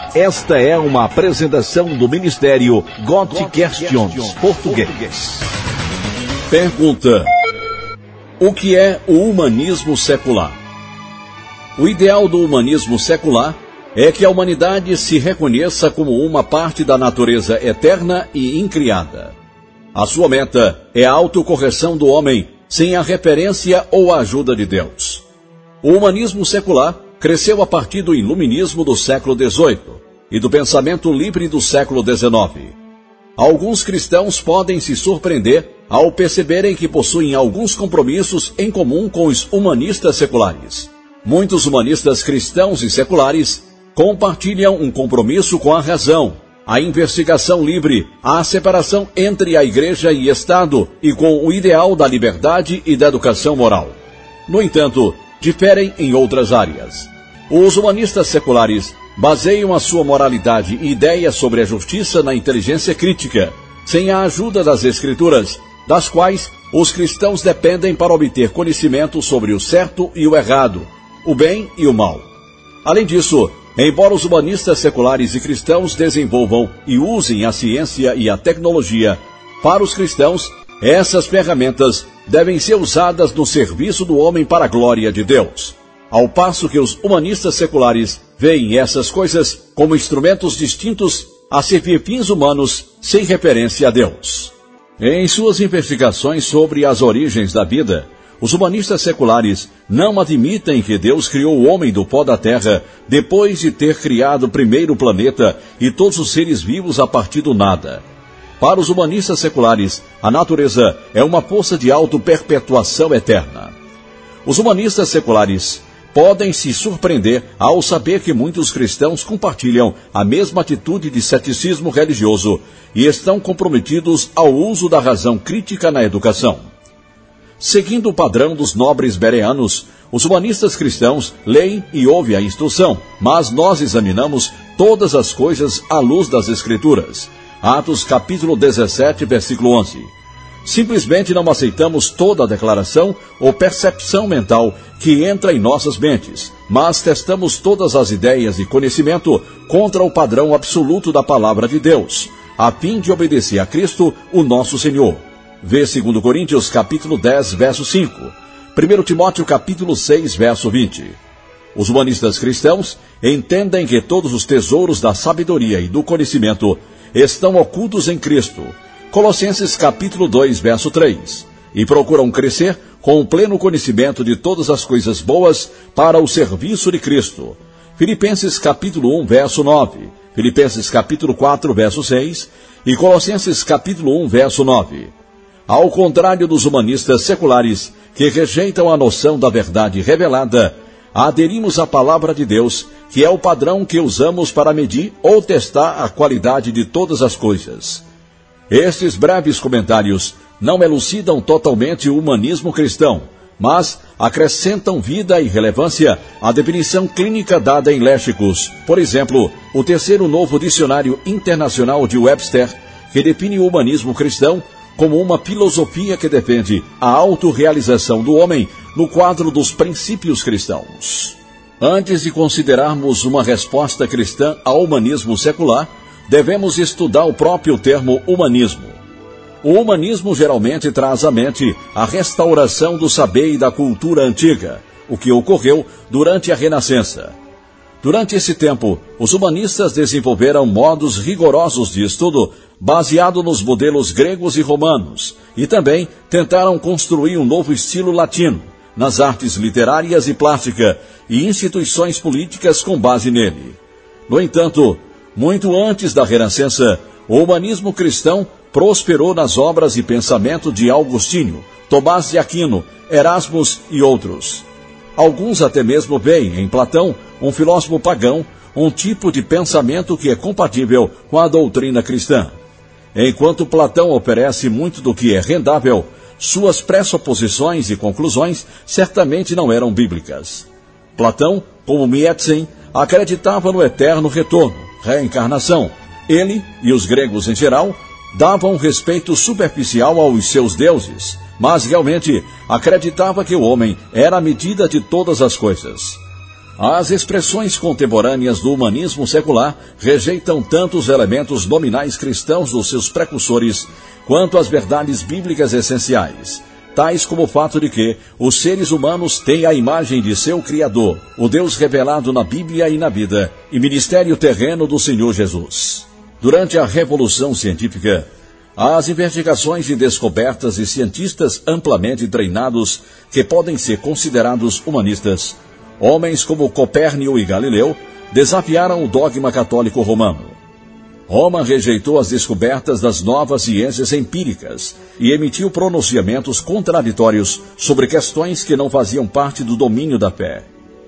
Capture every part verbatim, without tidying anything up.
Esta é uma apresentação do Ministério God Questions Português. Pergunta: o que é o humanismo secular? O ideal do humanismo secular é que a humanidade se reconheça como uma parte da natureza eterna e incriada. A sua meta é a autocorreção do homem sem a referência ou a ajuda de Deus. O humanismo secular cresceu a partir do iluminismo do século dezoito e do pensamento livre do século dezenove. Alguns cristãos podem se surpreender ao perceberem que possuem alguns compromissos em comum com os humanistas seculares. Muitos humanistas cristãos e seculares compartilham um compromisso com a razão, a investigação livre, a separação entre a Igreja e Estado e com o ideal da liberdade e da educação moral. No entanto, diferem em outras áreas. Os humanistas seculares baseiam a sua moralidade e ideias sobre a justiça na inteligência crítica, sem a ajuda das Escrituras, das quais os cristãos dependem para obter conhecimento sobre o certo e o errado, o bem e o mal. Além disso, embora os humanistas seculares e cristãos desenvolvam e usem a ciência e a tecnologia, para os cristãos, essas ferramentas devem ser usadas no serviço do homem para a glória de Deus, ao passo que os humanistas seculares veem essas coisas como instrumentos distintos a servir fins humanos sem referência a Deus. Em suas investigações sobre as origens da vida, os humanistas seculares não admitem que Deus criou o homem do pó da terra depois de ter criado o primeiro planeta e todos os seres vivos a partir do nada. Para os humanistas seculares, a natureza é uma força de auto-perpetuação eterna. Os humanistas seculares podem se surpreender ao saber que muitos cristãos compartilham a mesma atitude de ceticismo religioso e estão comprometidos ao uso da razão crítica na educação. Seguindo o padrão dos nobres bereanos, os humanistas cristãos leem e ouvem a instrução, mas nós examinamos todas as coisas à luz das Escrituras. Atos capítulo dezessete, versículo onze. Simplesmente não aceitamos toda a declaração ou percepção mental que entra em nossas mentes, mas testamos todas as ideias e conhecimento contra o padrão absoluto da palavra de Deus, a fim de obedecer a Cristo, o nosso Senhor. Vê segundo Coríntios capítulo dez, verso cinco. primeiro Timóteo capítulo seis, verso vinte. Os humanistas cristãos entendem que todos os tesouros da sabedoria e do conhecimento estão ocultos em Cristo. Colossenses capítulo dois, verso três. E procuram crescer com o pleno conhecimento de todas as coisas boas para o serviço de Cristo. Filipenses capítulo um, verso nove. Filipenses capítulo quatro, verso seis. E Colossenses capítulo um, verso nove. Ao contrário dos humanistas seculares, que rejeitam a noção da verdade revelada, aderimos à palavra de Deus, que é o padrão que usamos para medir ou testar a qualidade de todas as coisas. Estes breves comentários não elucidam totalmente o humanismo cristão, mas acrescentam vida e relevância à definição clínica dada em léxicos. Por exemplo, o terceiro novo dicionário internacional de Webster, que define o humanismo cristão como uma filosofia que defende a autorrealização do homem no quadro dos princípios cristãos. Antes de considerarmos uma resposta cristã ao humanismo secular, devemos estudar o próprio termo humanismo. O humanismo geralmente traz à mente a restauração do saber e da cultura antiga, o que ocorreu durante a Renascença. Durante esse tempo, os humanistas desenvolveram modos rigorosos de estudo baseado nos modelos gregos e romanos, e também tentaram construir um novo estilo latino, nas artes literárias e plástica, e instituições políticas com base nele. No entanto, muito antes da Renascença, o humanismo cristão prosperou nas obras e pensamento de Agostinho, Tomás de Aquino, Erasmus e outros. Alguns até mesmo veem em Platão, um filósofo pagão, um tipo de pensamento que é compatível com a doutrina cristã. Enquanto Platão oferece muito do que é rendável, suas pressuposições e conclusões certamente não eram bíblicas. Platão, como Mietzen, acreditava no eterno retorno, reencarnação. Ele, e os gregos em geral, davam respeito superficial aos seus deuses, mas realmente acreditava que o homem era a medida de todas as coisas. As expressões contemporâneas do humanismo secular rejeitam tanto os elementos nominais cristãos dos seus precursores, quanto as verdades bíblicas essenciais, tais como o fato de que os seres humanos têm a imagem de seu Criador, o Deus revelado na Bíblia e na vida, e ministério terreno do Senhor Jesus. Durante a Revolução Científica, as investigações e descobertas de cientistas amplamente treinados que podem ser considerados humanistas, homens como Copérnico e Galileu, desafiaram o dogma católico romano. Roma rejeitou as descobertas das novas ciências empíricas e emitiu pronunciamentos contraditórios sobre questões que não faziam parte do domínio da fé.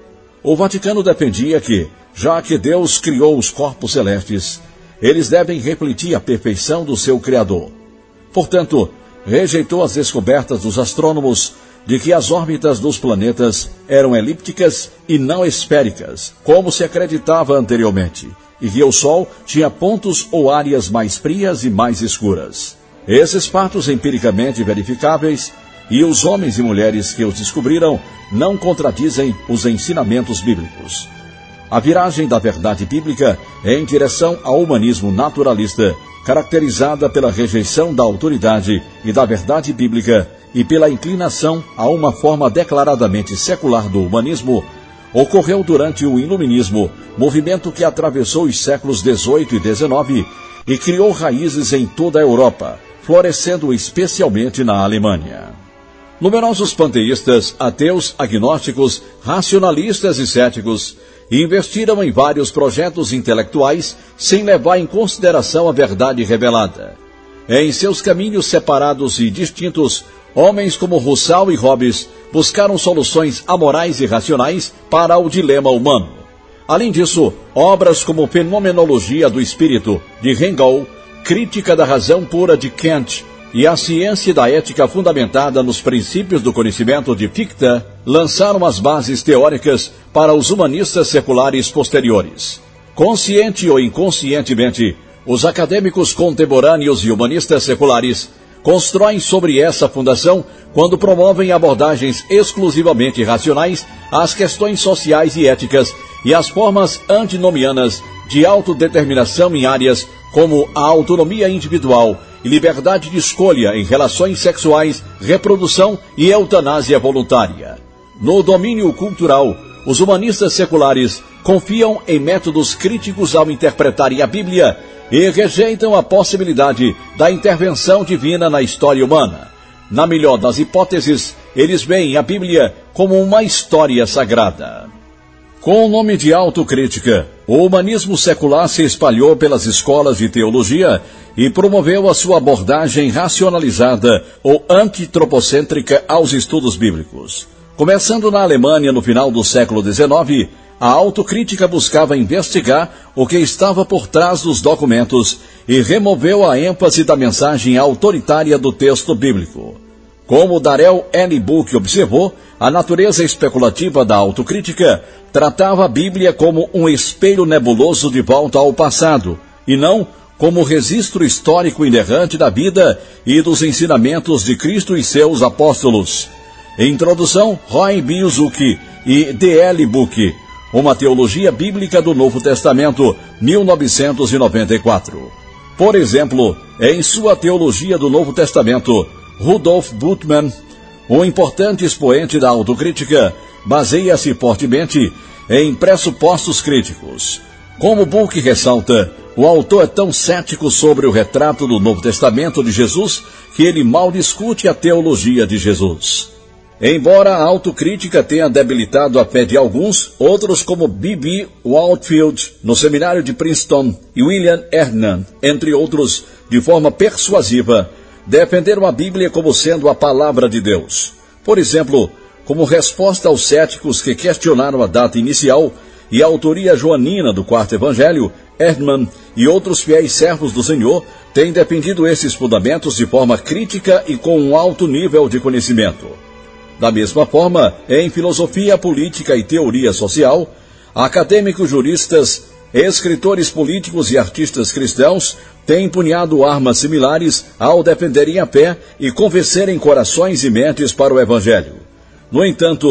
O Vaticano defendia que, já que Deus criou os corpos celestes, eles devem refletir a perfeição do seu Criador. Portanto, rejeitou as descobertas dos astrônomos de que as órbitas dos planetas eram elípticas e não esféricas, como se acreditava anteriormente, e que o Sol tinha pontos ou áreas mais frias e mais escuras. Esses fatos empiricamente verificáveis e os homens e mulheres que os descobriram não contradizem os ensinamentos bíblicos. A viragem da verdade bíblica é em direção ao humanismo naturalista, caracterizada pela rejeição da autoridade e da verdade bíblica e pela inclinação a uma forma declaradamente secular do humanismo, ocorreu durante o Iluminismo, movimento que atravessou os séculos dezoito e dezenove e criou raízes em toda a Europa, florescendo especialmente na Alemanha. Numerosos panteístas, ateus, agnósticos, racionalistas e céticos investiram em vários projetos intelectuais sem levar em consideração a verdade revelada. Em seus caminhos separados e distintos, homens como Rousseau e Hobbes buscaram soluções amorais e racionais para o dilema humano. Além disso, obras como Fenomenologia do Espírito, de Hegel, Crítica da Razão Pura, de Kant, e A Ciência da Ética Fundamentada nos Princípios do Conhecimento, de Fichte, lançaram as bases teóricas para os humanistas seculares posteriores. Consciente ou inconscientemente, os acadêmicos contemporâneos e humanistas seculares constroem sobre essa fundação quando promovem abordagens exclusivamente racionais às questões sociais e éticas e às formas antinomianas de autodeterminação em áreas como a autonomia individual e liberdade de escolha em relações sexuais, reprodução e eutanásia voluntária. No domínio cultural, os humanistas seculares confiam em métodos críticos ao interpretarem a Bíblia e rejeitam a possibilidade da intervenção divina na história humana. Na melhor das hipóteses, eles veem a Bíblia como uma história sagrada. Com o nome de autocrítica, o humanismo secular se espalhou pelas escolas de teologia e promoveu a sua abordagem racionalizada ou antitropocêntrica aos estudos bíblicos. Começando na Alemanha no final do século dezenove, a autocrítica buscava investigar o que estava por trás dos documentos e removeu a ênfase da mensagem autoritária do texto bíblico. Como Darrell N. Book observou, a natureza especulativa da autocrítica tratava a Bíblia como um espelho nebuloso de volta ao passado, e não como registro histórico inerrante da vida e dos ensinamentos de Cristo e seus apóstolos. Introdução, Roy B. Zucchi e D L. Book, Uma Teologia Bíblica do Novo Testamento, mil novecentos e noventa e quatro. Por exemplo, em sua Teologia do Novo Testamento, Rudolf Bultmann, um importante expoente da autocrítica, baseia-se fortemente em pressupostos críticos. Como Book ressalta, o autor é tão cético sobre o retrato do Novo Testamento de Jesus que ele mal discute a teologia de Jesus. Embora a autocrítica tenha debilitado a fé de alguns, outros como B B Whitefield, no seminário de Princeton, e William Erdman, entre outros, de forma persuasiva, defenderam a Bíblia como sendo a palavra de Deus. Por exemplo, como resposta aos céticos que questionaram a data inicial e a autoria joanina do quarto evangelho, Erdman e outros fiéis servos do Senhor têm defendido esses fundamentos de forma crítica e com um alto nível de conhecimento. Da mesma forma, em filosofia, política e teoria social, acadêmicos, juristas, escritores políticos e artistas cristãos têm empunhado armas similares ao defenderem a fé e convencerem corações e mentes para o Evangelho. No entanto,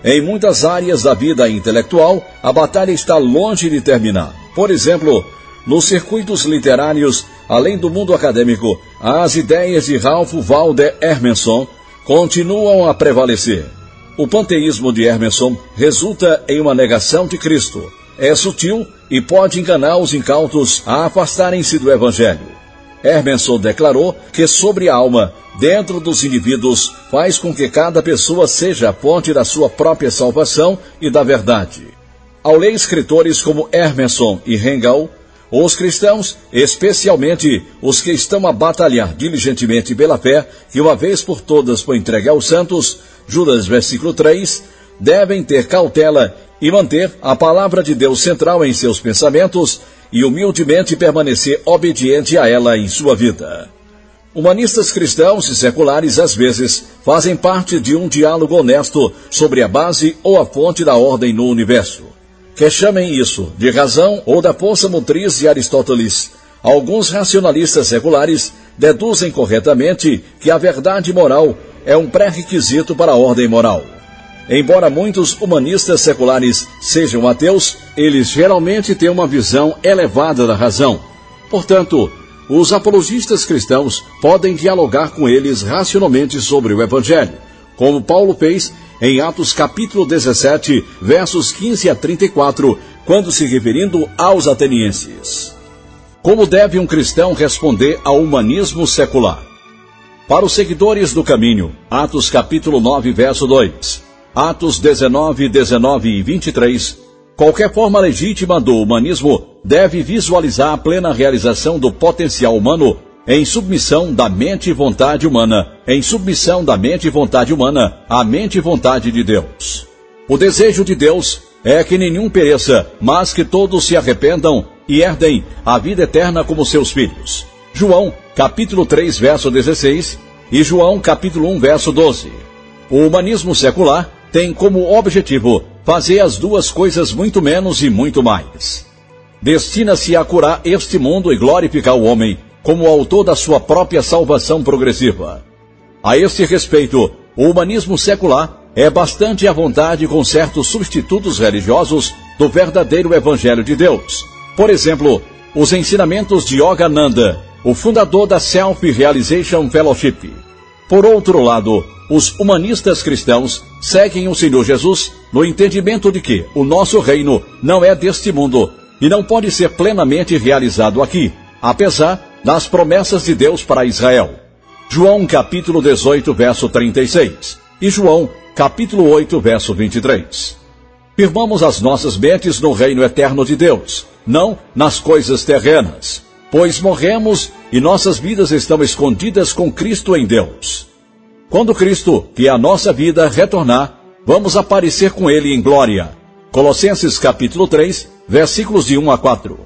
Em muitas áreas da vida intelectual, a batalha está longe de terminar. Por exemplo, nos circuitos literários, além do mundo acadêmico, as ideias de Ralph Waldo Emerson continuam a prevalecer. O panteísmo de Emerson resulta em uma negação de Cristo. É sutil e pode enganar os incautos a afastarem-se do Evangelho. Emerson declarou que sobre a alma, dentro dos indivíduos, faz com que cada pessoa seja a fonte da sua própria salvação e da verdade. Ao ler escritores como Emerson e Hegel, os cristãos, especialmente os que estão a batalhar diligentemente pela fé, que uma vez por todas foi entregue aos santos, Judas versículo três, devem ter cautela e manter a palavra de Deus central em seus pensamentos e humildemente permanecer obediente a ela em sua vida. Humanistas cristãos e seculares, às vezes, fazem parte de um diálogo honesto sobre a base ou a fonte da ordem no universo. Que chamem isso de razão ou da força motriz de Aristóteles, alguns racionalistas seculares deduzem corretamente que a verdade moral é um pré-requisito para a ordem moral. Embora muitos humanistas seculares sejam ateus, eles geralmente têm uma visão elevada da razão. Portanto, os apologistas cristãos podem dialogar com eles racionalmente sobre o Evangelho, como Paulo fez em Atos capítulo dezessete, versos quinze a trinta e quatro, quando se referindo aos atenienses. Como deve um cristão responder ao humanismo secular? Para os seguidores do caminho, Atos capítulo nove, verso dois, Atos dezenove, dezenove e vinte e três, qualquer forma legítima do humanismo deve visualizar a plena realização do potencial humano em submissão da mente e vontade humana, em submissão da mente e vontade humana à mente e vontade de Deus. O desejo de Deus é que nenhum pereça, mas que todos se arrependam e herdem a vida eterna como seus filhos. João, capítulo três, verso dezesseis, e João, capítulo um, verso doze. O humanismo secular tem como objetivo fazer as duas coisas muito menos e muito mais. Destina-se a curar este mundo e glorificar o homem como autor da sua própria salvação progressiva. A este respeito, o humanismo secular é bastante à vontade com certos substitutos religiosos do verdadeiro Evangelho de Deus. Por exemplo, os ensinamentos de Yogananda, o fundador da Self-Realization Fellowship. Por outro lado, os humanistas cristãos seguem o Senhor Jesus no entendimento de que o nosso reino não é deste mundo e não pode ser plenamente realizado aqui, apesar das promessas de Deus para Israel. João capítulo dezoito, verso trinta e seis, e João capítulo oito, verso vinte e três. Firmamos as nossas mentes no reino eterno de Deus, não nas coisas terrenas, pois morremos e nossas vidas estão escondidas com Cristo em Deus. Quando Cristo, que é a nossa vida, retornar, vamos aparecer com Ele em glória. Colossenses capítulo três, versículos de um a quatro.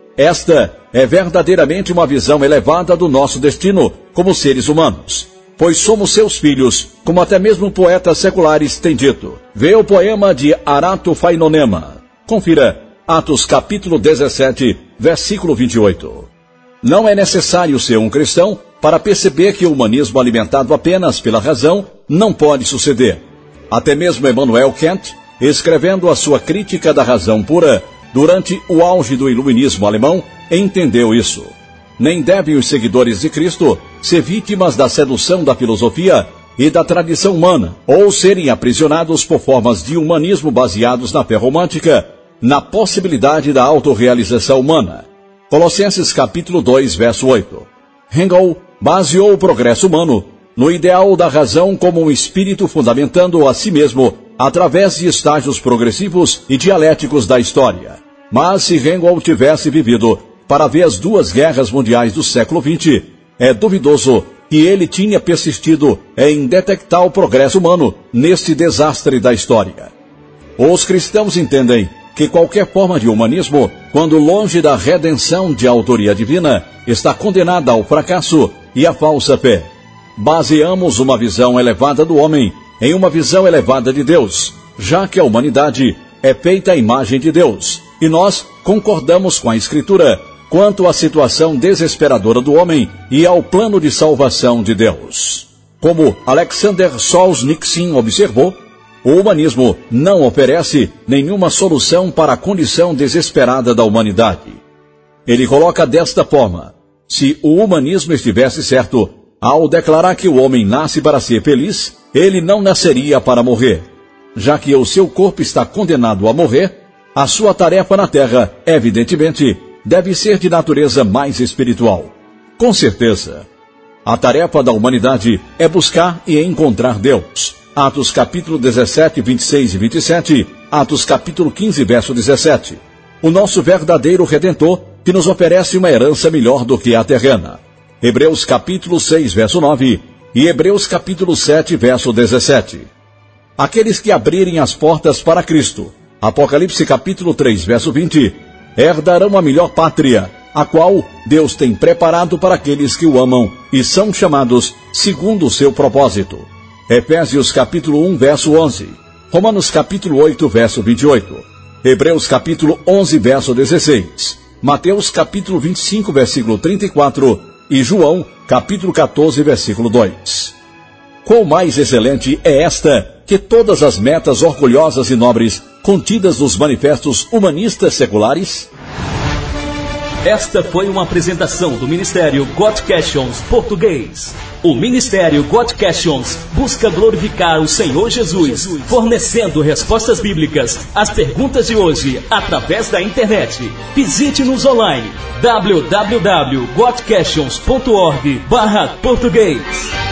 Esta é verdadeiramente uma visão elevada do nosso destino como seres humanos, pois somos seus filhos, como até mesmo poetas seculares têm dito. Vê o poema de Arato Fainonema. Confira Atos capítulo dezessete, versículo vinte e oito. Não é necessário ser um cristão para perceber que o humanismo alimentado apenas pela razão não pode suceder. Até mesmo Immanuel Kant, escrevendo a sua crítica da razão pura, durante o auge do iluminismo alemão, entendeu isso. Nem devem os seguidores de Cristo ser vítimas da sedução da filosofia e da tradição humana, ou serem aprisionados por formas de humanismo baseados na fé romântica, na possibilidade da autorrealização humana. Colossenses capítulo dois, verso oito. Hegel baseou o progresso humano no ideal da razão como um espírito fundamentando a si mesmo através de estágios progressivos e dialéticos da história. Mas se Hegel tivesse vivido para ver as duas guerras mundiais do século vinte, é duvidoso que ele tinha persistido em detectar o progresso humano neste desastre da história. Os cristãos entendem que qualquer forma de humanismo, quando longe da redenção de autoria divina, está condenada ao fracasso e à falsa fé. Baseamos uma visão elevada do homem em uma visão elevada de Deus, já que a humanidade é feita à imagem de Deus, e nós concordamos com a Escritura quanto à situação desesperadora do homem e ao plano de salvação de Deus. Como Alexander Solzhenitsyn observou, O humanismo não oferece nenhuma solução para a condição desesperada da humanidade. Ele coloca desta forma: se o humanismo estivesse certo, ao declarar que o homem nasce para ser feliz, ele não nasceria para morrer. Já que o seu corpo está condenado a morrer, a sua tarefa na Terra, evidentemente, deve ser de natureza mais espiritual. Com certeza. A tarefa da humanidade é buscar e encontrar Deus. Atos capítulo dezessete, vinte e seis e vinte e sete, Atos capítulo quinze, verso dezessete. O nosso verdadeiro Redentor, que nos oferece uma herança melhor do que a terrena. Hebreus capítulo seis, verso nove e Hebreus capítulo sete, verso dezessete. Aqueles que abrirem as portas para Cristo, Apocalipse capítulo três, verso vinte, herdarão a melhor pátria, a qual Deus tem preparado para aqueles que o amam e são chamados segundo o seu propósito. Efésios capítulo um, verso onze, Romanos capítulo oito, verso vinte e oito, Hebreus capítulo onze, verso dezesseis, Mateus capítulo vinte e cinco, versículo trinta e quatro e João capítulo quatorze, versículo dois. Qual mais excelente é esta que todas as metas orgulhosas e nobres contidas nos manifestos humanistas seculares? Esta foi uma apresentação do Ministério Got Questions Português. O Ministério Got Questions busca glorificar o Senhor Jesus, fornecendo respostas bíblicas às perguntas de hoje através da internet. Visite-nos online w w w ponto got questions ponto org barra português.